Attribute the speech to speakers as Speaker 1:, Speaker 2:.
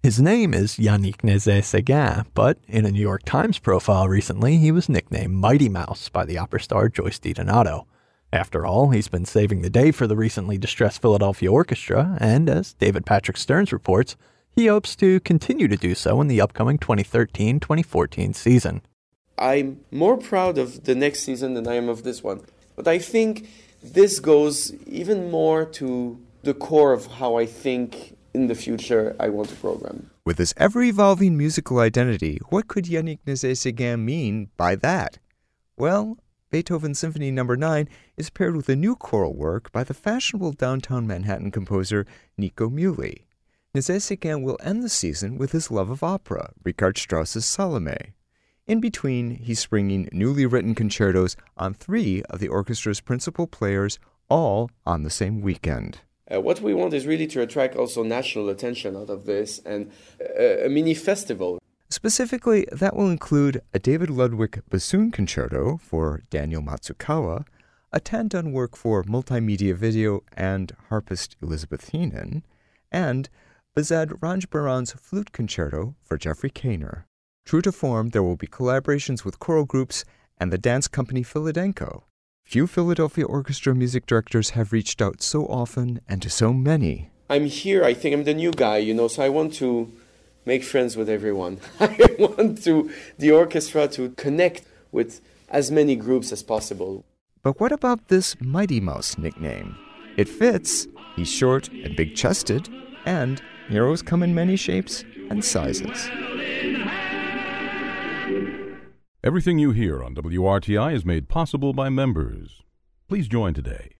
Speaker 1: His name is Yannick Nézet-Séguin, but in a New York Times profile recently, he was nicknamed Mighty Mouse by the opera star Joyce DiDonato. After all, he's been saving the day for the recently distressed Philadelphia Orchestra, and as David Patrick Stearns reports, he hopes to continue to do so in the upcoming 2013-2014 season.
Speaker 2: I'm more proud of the next season than I am of this one, but I think this goes even more to the core of how I think in the future I want to program.
Speaker 3: With his ever-evolving musical identity, what could Yannick Nézet-Séguin mean by that? Well, Beethoven's Symphony No. 9 is paired with a new choral work by the fashionable downtown Manhattan composer Nico Muhly. Nézet-Séguin will end the season with his love of opera, Richard Strauss's Salome. In between, he's springing newly written concertos on 3 of the orchestra's principal players, all on the same weekend.
Speaker 2: What we want is really to attract also national attention out of this and a mini festival.
Speaker 3: Specifically, that will include a David Ludwig bassoon concerto for Daniel Matsukawa, a Tandon work for multimedia video and harpist Elizabeth Heenan, and Bazad Ranjbaran's flute concerto for Jeffrey Kaner. True to form, there will be collaborations with choral groups and the dance company Philadenko. Few Philadelphia Orchestra music directors have reached out so often and to so many.
Speaker 2: I'm here, I think I'm the new guy, so I want to make friends with everyone. I want the orchestra to connect with as many groups as possible.
Speaker 3: But what about this Mighty Mouse nickname? It fits. He's short and big-chested, and heroes come in many shapes and sizes.
Speaker 4: Everything you hear on WRTI is made possible by members. Please join today